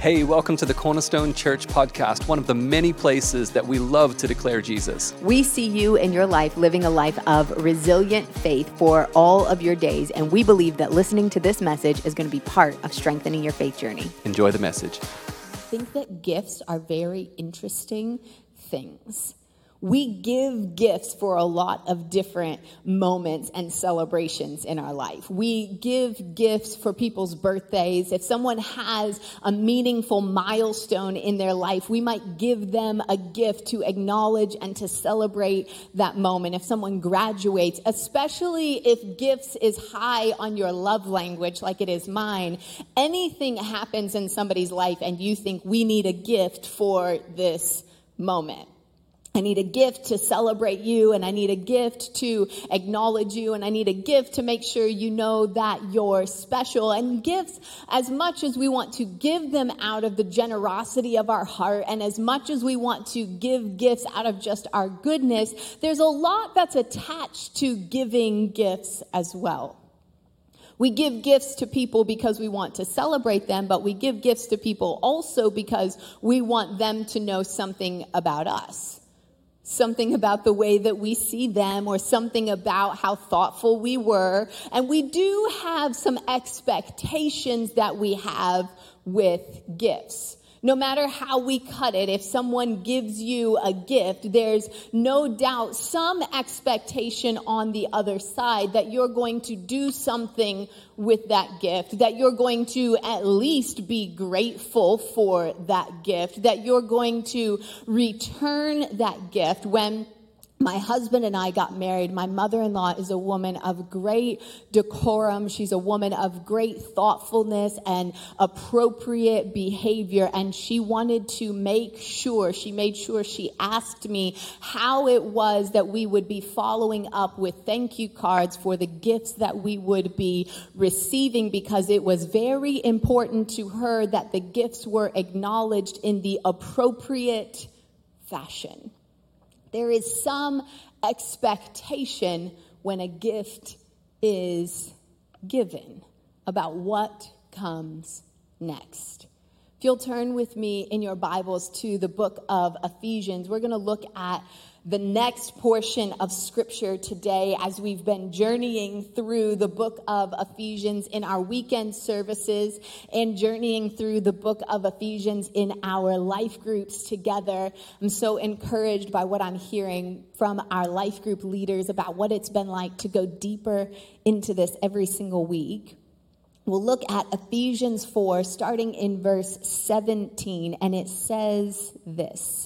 Hey, welcome to the Cornerstone Church podcast, one of the many places that we love to declare Jesus. We see you in your life living a life of resilient faith for all of your days, and we believe that listening to this message is going to be part of strengthening your faith journey. Enjoy the message. I think that gifts are very interesting things. We give gifts for a lot of different moments and celebrations in our life. We give gifts for people's birthdays. If someone has a meaningful milestone in their life, we might give them a gift to acknowledge and to celebrate that moment. If someone graduates, especially if gifts is high on your love language like it is mine, anything happens in somebody's life and you think we need a gift for this moment. I need a gift to celebrate you, and I need a gift to acknowledge you, and I need a gift to make sure you know that you're special. And gifts, as much as we want to give them out of the generosity of our heart, and as much as we want to give gifts out of just our goodness, there's a lot that's attached to giving gifts as well. We give gifts to people because we want to celebrate them, but we give gifts to people also because we want them to know something about us. Something about the way that we see them, or something about how thoughtful we were. And we do have some expectations that we have with gifts. No matter how we cut it, if someone gives you a gift, there's no doubt some expectation on the other side that you're going to do something with that gift, that you're going to at least be grateful for that gift, that you're going to return that gift. When my husband and I got married, my mother-in-law is a woman of great decorum. She's a woman of great thoughtfulness and appropriate behavior. And she wanted to make sure, she asked me how it was that we would be following up with thank you cards for the gifts that we would be receiving, because it was very important to her that the gifts were acknowledged in the appropriate fashion. There is some expectation when a gift is given about what comes next. If you'll turn with me in your Bibles to the book of Ephesians, we're going to look at the next portion of Scripture today as we've been journeying through the book of Ephesians in our weekend services and journeying through the book of Ephesians in our life groups together. I'm so encouraged by what I'm hearing from our life group leaders about what it's been like to go deeper into this every single week. We'll look at Ephesians 4, starting in verse 17, and it says this.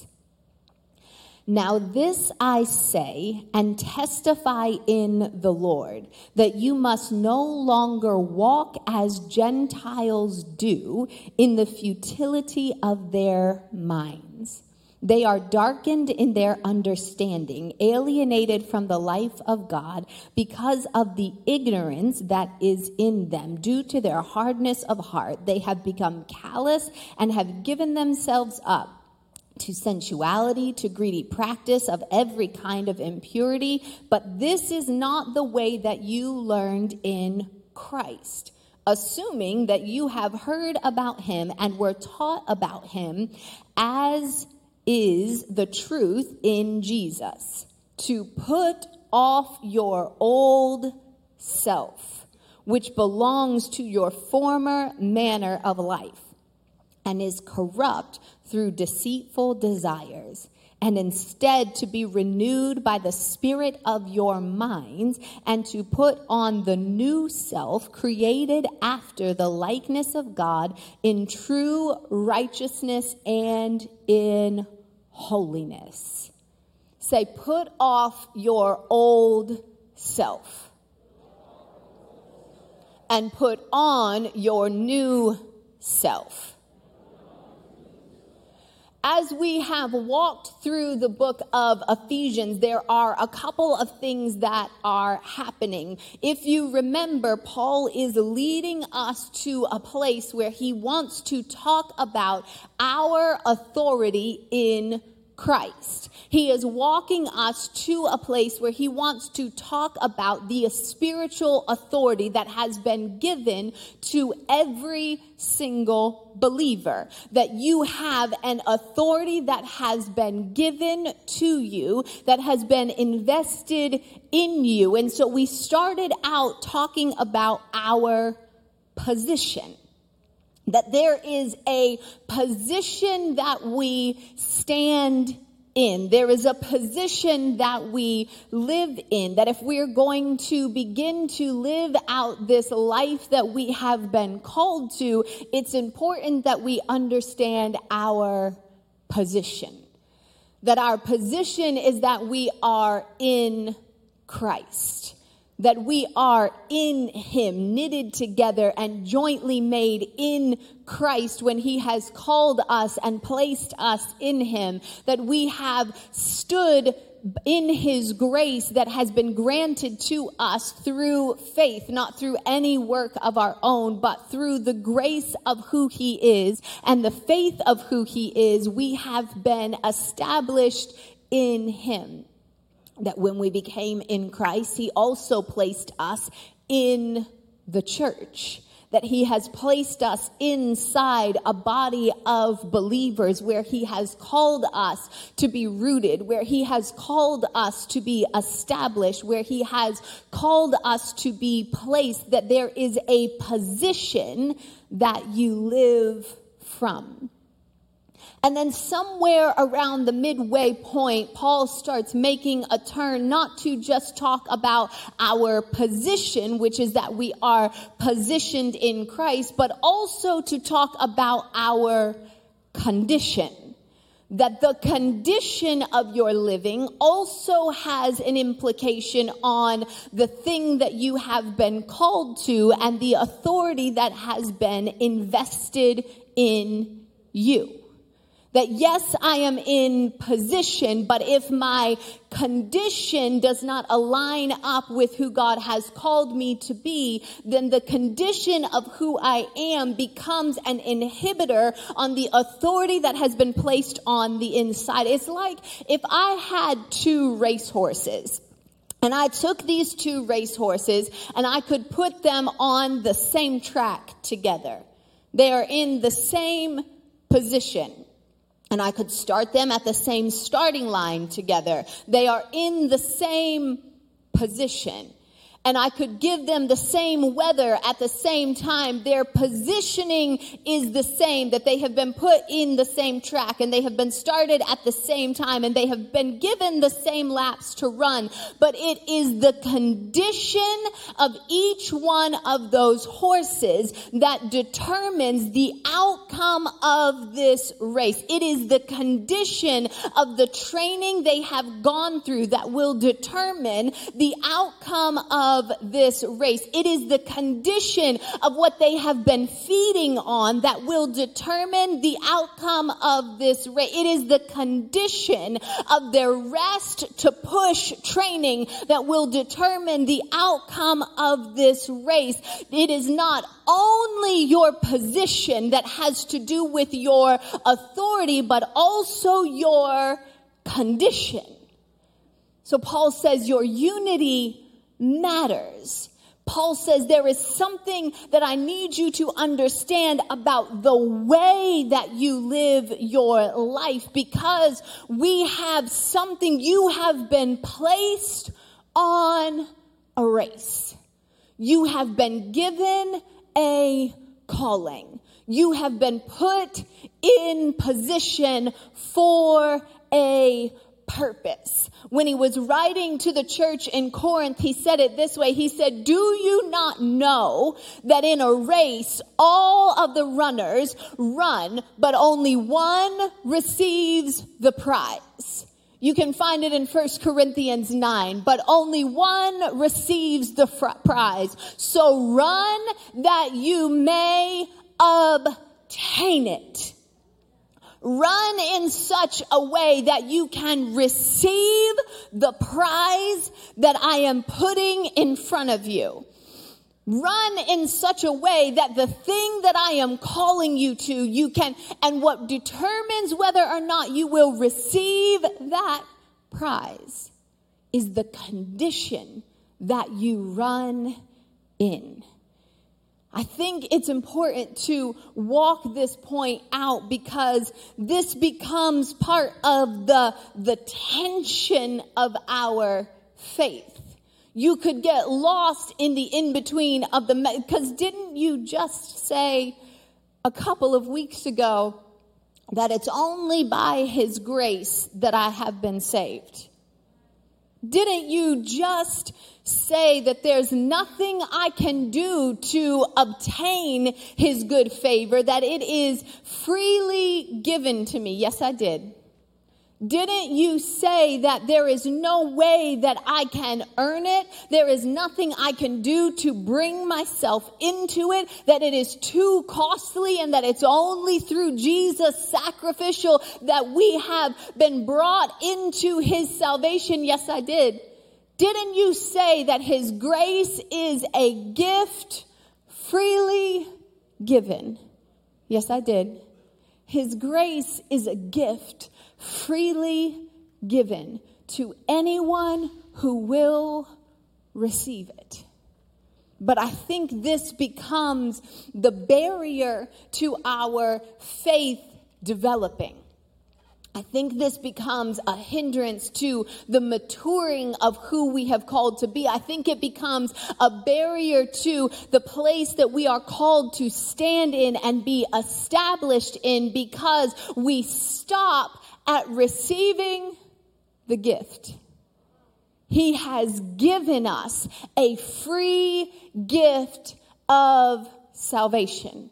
Now this I say and testify in the Lord, that you must no longer walk as Gentiles do in the futility of their minds. They are darkened in their understanding, alienated from the life of God because of the ignorance that is in them. Due to their hardness of heart, they have become callous and have given themselves up to sensuality, to greedy practice of every kind of impurity. But this is not the way that you learned in Christ, assuming that you have heard about him and were taught about him, as is the truth in Jesus, to put off your old self, which belongs to your former manner of life and is corrupt through deceitful desires, and instead to be renewed by the spirit of your minds, and to put on the new self, created after the likeness of God in true righteousness and in holiness. Say, put off your old self and put on your new self. As we have walked through the book of Ephesians, there are a couple of things that are happening. If you remember, Paul is leading us to a place where he wants to talk about our authority in Christ. He is walking us to a place where he wants to talk about the spiritual authority that has been given to every single believer. That you have an authority that has been given to you, that has been invested in you. And so we started out talking about our position. That there is a position that we stand in. There is a position that we live in. That if we're going to begin to live out this life that we have been called to, it's important that we understand our position. That our position is that we are in Christ. That we are in him, knitted together and jointly made in Christ when he has called us and placed us in him. That we have stood in his grace that has been granted to us through faith, not through any work of our own, but through the grace of who he is and the faith of who he is. We have been established in him. That when we became in Christ, he also placed us in the church. That he has placed us inside a body of believers where he has called us to be rooted, where he has called us to be established, where he has called us to be placed, that there is a position that you live from. And then somewhere around the midway point, Paul starts making a turn not to just talk about our position, which is that we are positioned in Christ, but also to talk about our condition. That the condition of your living also has an implication on the thing that you have been called to and the authority that has been invested in you. That yes, I am in position, but if my condition does not align up with who God has called me to be, then the condition of who I am becomes an inhibitor on the authority that has been placed on the inside. It's like if I had 2 racehorses. And I took these 2 racehorses and I could put them on the same track together. They are in the same position. And I could start them at the same starting line together. They are in the same position. And I could give them the same weather at the same time. Their positioning is the same, that they have been put in the same track and they have been started at the same time and they have been given the same laps to run. But it is the condition of each one of those horses that determines the outcome of this race. It is the condition of the training they have gone through that will determine the outcome of this race. It is the condition of what they have been feeding on that will determine the outcome of this race. It is the condition of their rest to push training that will determine the outcome of this race. It is not only your position that has to do with your authority, but also your condition. So Paul says your unity matters. Paul says there is something that I need you to understand about the way that you live your life, because we have something. You have been placed on a race. You have been given a calling. You have been put in position for a purpose. When he was writing to the church in Corinth, he said it this way. He said, "Do you not know that in a race, all of the runners run, but only one receives the prize?" You can find it in 1 Corinthians 9, but only one receives the prize. So run that you may obtain it. Run in such a way that you can receive the prize that I am putting in front of you. Run in such a way that the thing that I am calling you to, you can, and what determines whether or not you will receive that prize is the condition that you run in. I think it's important to walk this point out because this becomes part of the tension of our faith. You could get lost in the in-between of because didn't you just say a couple of weeks ago that it's only by his grace that I have been saved? Didn't you just say that there's nothing I can do to obtain his good favor, that it is freely given to me? Yes, I did. Didn't you say that there is no way that I can earn it? There is nothing I can do to bring myself into it, that it is too costly and that it's only through Jesus' sacrificial that we have been brought into his salvation? Yes, I did. Didn't you say that his grace is a gift freely given? Yes, I did. His grace is a gift freely given to anyone who will receive it. But I think this becomes the barrier to our faith developing. I think this becomes a hindrance to the maturing of who we have called to be. I think it becomes a barrier to the place that we are called to stand in and be established in, because we stop at receiving the gift. He has given us a free gift of salvation.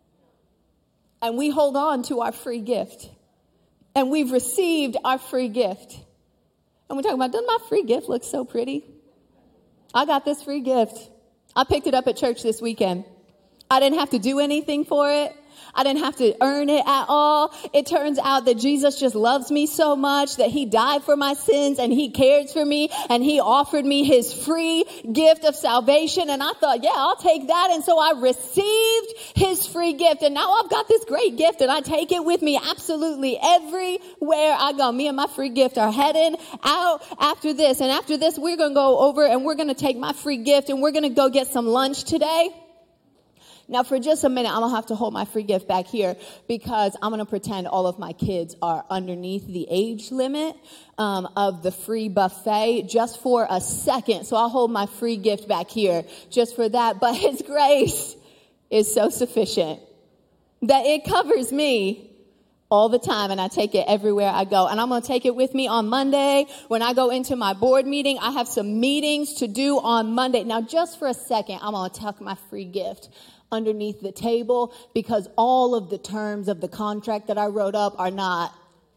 And we hold on to our free gift. And we've received our free gift. And we're talking about, doesn't my free gift look so pretty? I got this free gift. I picked it up at church this weekend. I didn't have to do anything for it. I didn't have to earn it at all. It turns out that Jesus just loves me so much that he died for my sins and he cares for me and he offered me his free gift of salvation. And I thought, yeah, I'll take that. And so I received his free gift. And now I've got this great gift and I take it with me absolutely everywhere I go. Me and my free gift are heading out after this. And after this, we're going to go over and we're going to take my free gift and we're going to go get some lunch today. Now, for just a minute, I'm going to have to hold my free gift back here because I'm going to pretend all of my kids are underneath the age limit of the free buffet just for a second. So I'll hold my free gift back here just for that. But his grace is so sufficient that it covers me all the time, and I take it everywhere I go. And I'm going to take it with me on Monday when I go into my board meeting. I have some meetings to do on Monday. Now, just for a second, I'm going to tuck my free gift underneath the table because all of the terms of the contract that I wrote up are not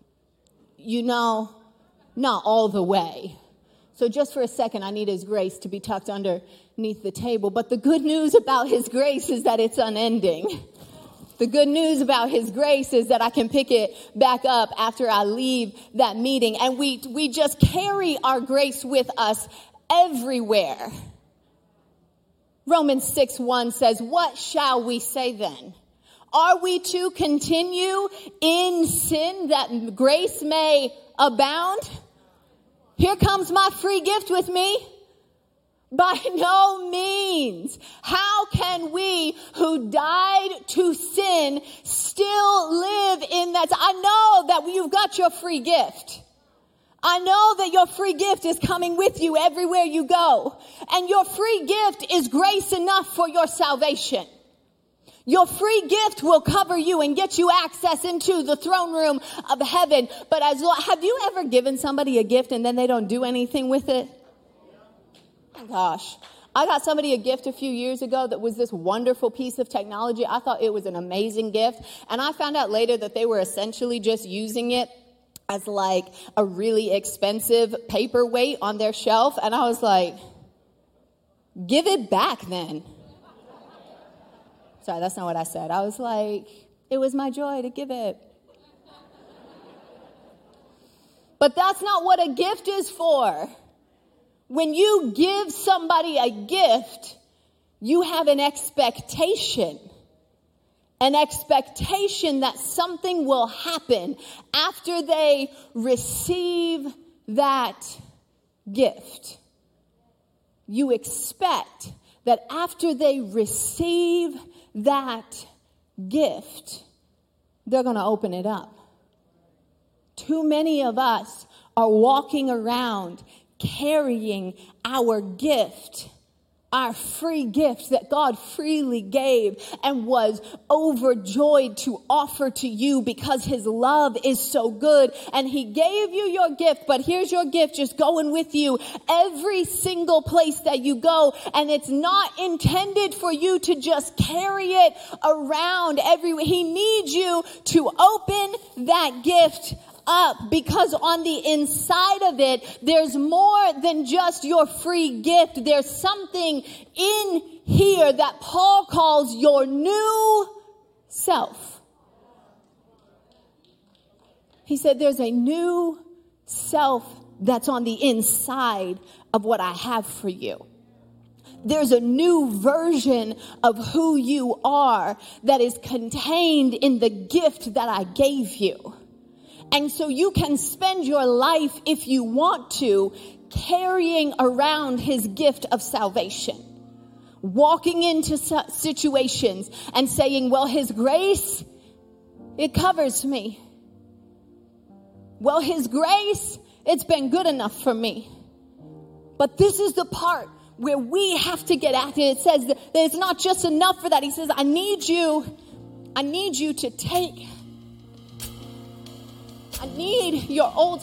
all the way. So just for a second, I need his grace to be tucked underneath the table. But the good news about his grace is that it's unending. The good news about his grace is that I can pick it back up after I leave that meeting. And we just carry our grace with us everywhere. Romans 6:1 says, what shall we say then? Are we to continue in sin that grace may abound? Here comes my free gift with me. By no means. How can we who died to sin still live in that? I know that you've got your free gift. I know that your free gift is coming with you everywhere you go. And your free gift is grace enough for your salvation. Your free gift will cover you and get you access into the throne room of heaven. But have you ever given somebody a gift and then they don't do anything with it? Oh gosh. I got somebody a gift a few years ago that was this wonderful piece of technology. I thought it was an amazing gift. And I found out later that they were essentially just using it as like a really expensive paperweight on their shelf. And I was like, give it back then. Sorry, that's not what I said. I was like, it was my joy to give it. But that's not what a gift is for. When you give somebody a gift, You have an expectation that something will happen after they receive that gift. You expect that after they receive that gift, they're going to open it up. Too many of us are walking around carrying our gift, our free gift that God freely gave and was overjoyed to offer to you because his love is so good. And he gave you your gift, but here's your gift just going with you every single place that you go. And it's not intended for you to just carry it around everywhere. He needs you to open that gift up, because on the inside of it, there's more than just your free gift. There's something in here that Paul calls your new self. He said there's a new self that's on the inside of what I have for you. There's a new version of who you are that is contained in the gift that I gave you. And so you can spend your life, if you want to, carrying around his gift of salvation. Walking into situations and saying, well, his grace, it covers me. Well, his grace, it's been good enough for me. But this is the part where we have to get at it. It says that it's not just enough for that. He says, I need you to take... I need your old...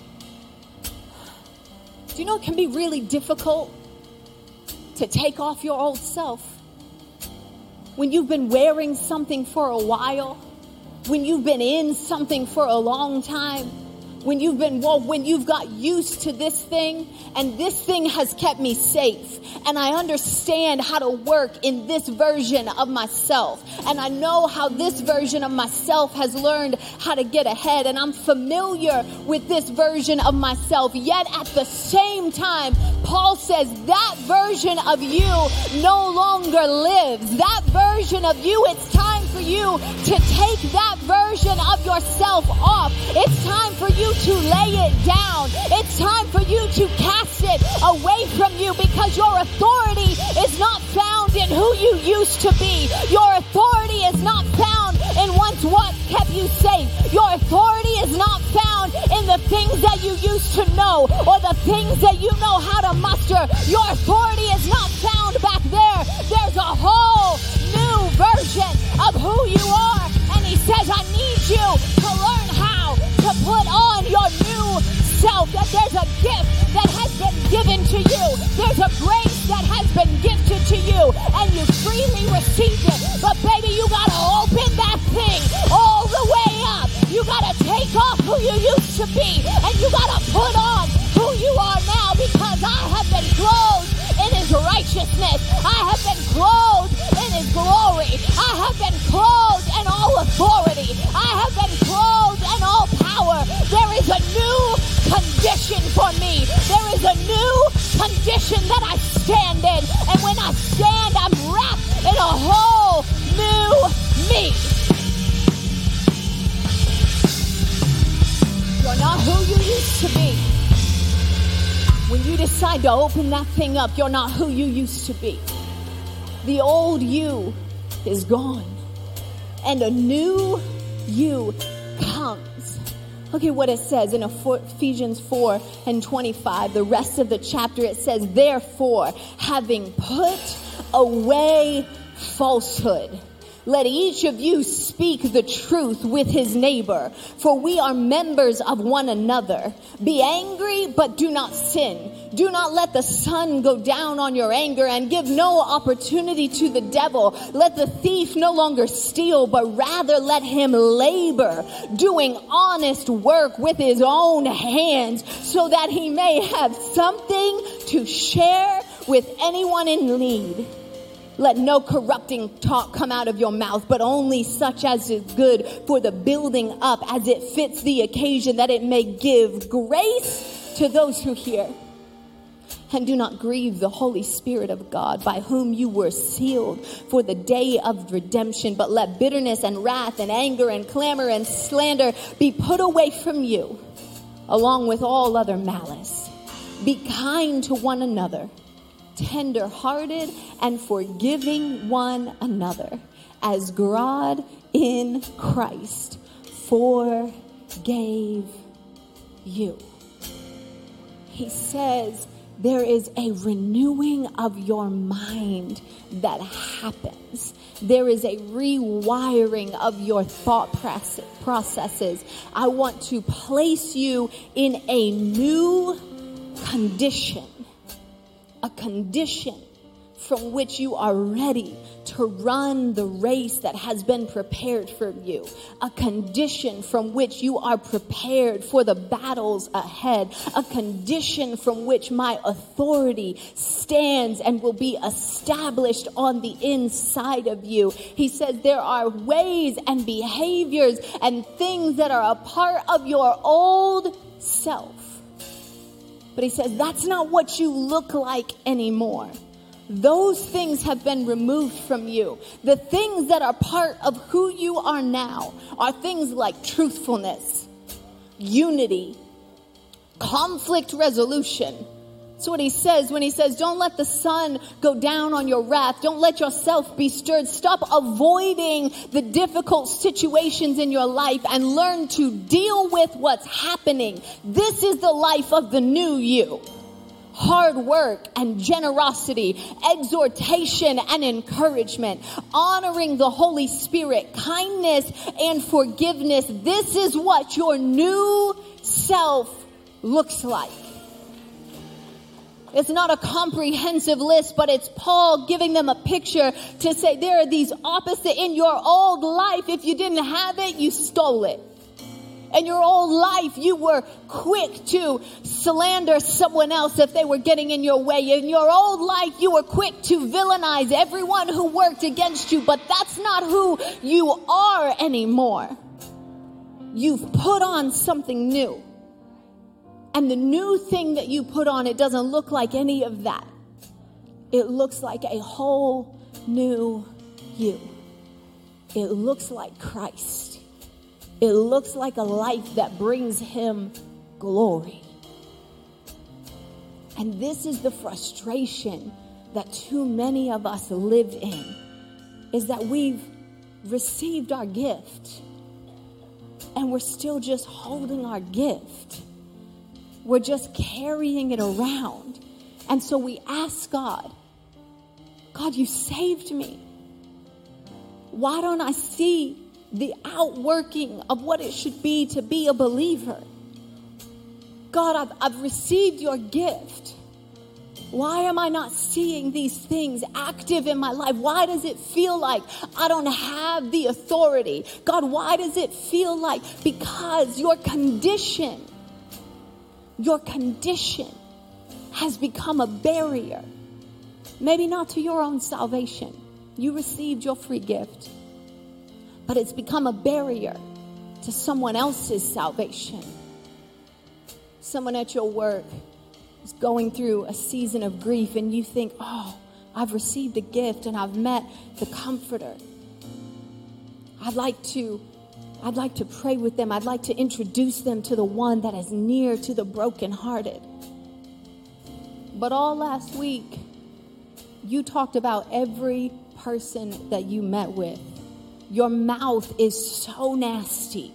Do you know it can be really difficult to take off your old self? When you've been wearing something for a while, when you've been in something for a long time, when you've got used to this thing, and this thing has kept me safe, and I understand how to work in this version of myself, and I know how this version of myself has learned how to get ahead, and I'm familiar with this version of myself. Yet at the same time, Paul says that version of you no longer lives. That version of you, it's time for you to take that version of yourself off. It's time for you to lay it down. It's time for you to cast it away from you, because your authority is not found in who you used to be. Your authority is not found in once what kept you safe. Your authority is not found in the things that you used to know or the things that you know how to muster. Your authority is not found back there. There's a whole new version of who you are. And he says, I need you to learn how to put on your new self. That there's a gift that has been given to you. There's a grace that has been gifted to you, and you freely received it. But baby, you gotta open that thing all the way up. You gotta take off who you used to be, and you gotta put on who you are now, because I have been clothed in his righteousness. I have been clothed in his glory. I have been clothed in all authority. I have been clothed in all power. There is a new condition for me. There is a new condition that I stand in. And when I stand, I'm wrapped in a whole new me. You're not who you used to be. When you decide to open that thing up, you're not who you used to be. The old you is gone, and a new you comes. Look at what it says in Ephesians 4:25. The rest of the chapter, it says, therefore, having put away falsehood, let each of you speak the truth with his neighbor, for we are members of one another. Be angry, but do not sin. Do not let the sun go down on your anger, and give no opportunity to the devil. Let the thief no longer steal, but rather let him labor, doing honest work with his own hands, so that he may have something to share with anyone in need. Let no corrupting talk come out of your mouth, but only such as is good for the building up as it fits the occasion, that it may give grace to those who hear. And do not grieve the Holy Spirit of God, by whom you were sealed for the day of redemption. But let bitterness and wrath and anger and clamor and slander be put away from you, along with all other malice. Be kind to one another, tender-hearted and forgiving one another, as God in Christ forgave you. He says there is a renewing of your mind that happens. There is a rewiring of your thought processes. I want to place you in a new condition, a condition from which you are ready to run the race that has been prepared for you, a condition from which you are prepared for the battles ahead, a condition from which my authority stands and will be established on the inside of you. He says there are ways and behaviors and things that are a part of your old self. But he says that's not what you look like anymore. Those things have been removed from you. The things that are part of who you are now are things like truthfulness, unity, conflict resolution. That's what he says when he says, don't let the sun go down on your wrath. Don't let yourself be stirred. Stop avoiding the difficult situations in your life and learn to deal with what's happening. This is the life of the new you. Hard work and generosity, exhortation and encouragement, honoring the Holy Spirit, kindness and forgiveness. This is what your new self looks like. It's not a comprehensive list, but it's Paul giving them a picture to say there are these opposite in your old life. If you didn't have it, you stole it. In your old life, you were quick to slander someone else if they were getting in your way. In your old life, you were quick to villainize everyone who worked against you. But that's not who you are anymore. You've put on something new. And the new thing that you put on, it doesn't look like any of that. It looks like a whole new you. It looks like Christ. It looks like a life that brings him glory. And this is the frustration that too many of us live in, is that we've received our gift and we're still just holding our gift. We're just carrying it around. And so we ask God, God, you saved me. Why don't I see the outworking of what it should be to be a believer? God, I've received your gift. Why am I not seeing these things active in my life? Why does it feel like I don't have the authority? God, why does it feel like? Because your condition has become a barrier. Maybe not to your own salvation. You received your free gift. But it's become a barrier to someone else's salvation. Someone at your work is going through a season of grief and you think, oh, I've received a gift and I've met the Comforter. I'd like to pray with them. I'd like to introduce them to the one that is near to the brokenhearted. But all last week, you talked about every person that you met with. Your mouth is so nasty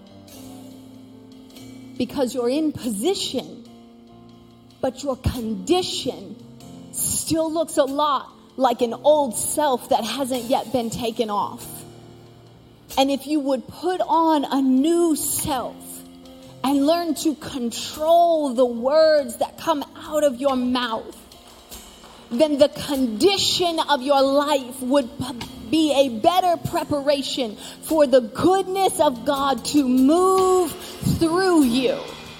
because you're in position, but your condition still looks a lot like an old self that hasn't yet been taken off. And if you would put on a new self and learn to control the words that come out of your mouth, then the condition of your life would be a better preparation for the goodness of God to move through you.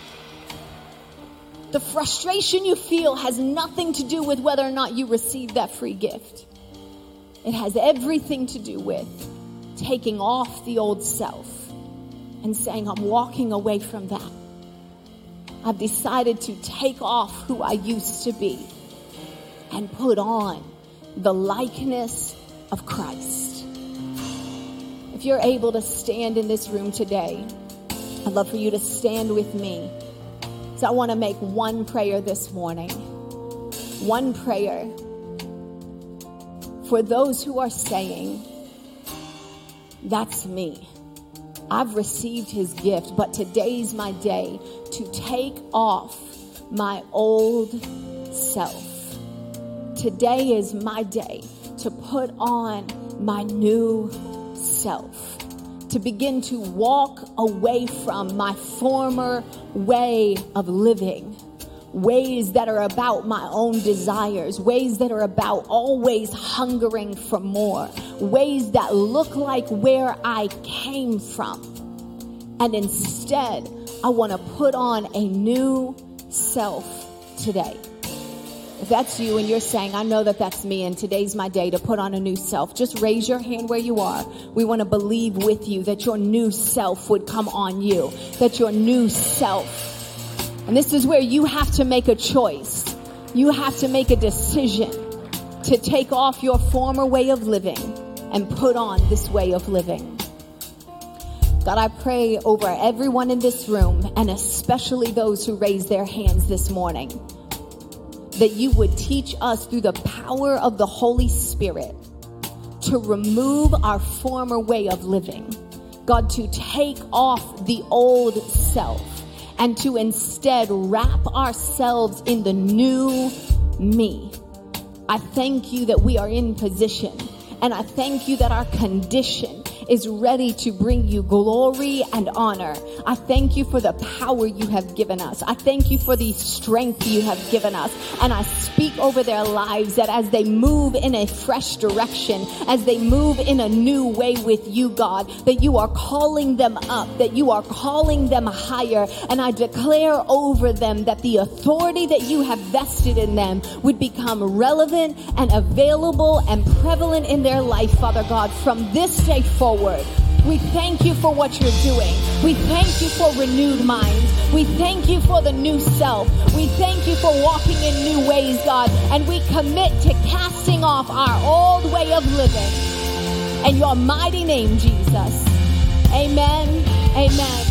The frustration you feel has nothing to do with whether or not you received that free gift. It has everything to do with taking off the old self and saying, I'm walking away from that. I've decided to take off who I used to be and put on the likeness of Christ. If you're able to stand in this room today, I'd love for you to stand with me. So I want to make one prayer this morning. One prayer for those who are saying, that's me. I've received his gift, but today's my day to take off my old self. Today is my day to put on my new self, to begin to walk away from my former way of living, ways that are about my own desires, ways that are about always hungering for more, ways that look like where I came from. And instead, I want to put on a new self today. If that's you and you're saying, I know that that's me and today's my day to put on a new self, just raise your hand where you are. We want to believe with you that your new self would come on you, that your new self. And this is where you have to make a choice. You have to make a decision to take off your former way of living and put on this way of living. God, I pray over everyone in this room, and especially those who raised their hands this morning, that you would teach us through the power of the Holy Spirit to remove our former way of living. God, to take off the old self and to instead wrap ourselves in the new me. I thank you that we are in position, and I thank you that our condition is ready to bring you glory and honor. I thank you for the power you have given us. I thank you for the strength you have given us. And I speak over their lives that as they move in a fresh direction, as they move in a new way with you, God, that you are calling them up, that you are calling them higher. And I declare over them that the authority that you have vested in them would become relevant and available and prevalent in their life, Father God, from this day forward. We thank you for what you're doing. We thank you for renewed minds. We thank you for the new self. We thank you for walking in new ways, God. And we commit to casting off our old way of living. In your mighty name, Jesus. Amen. Amen.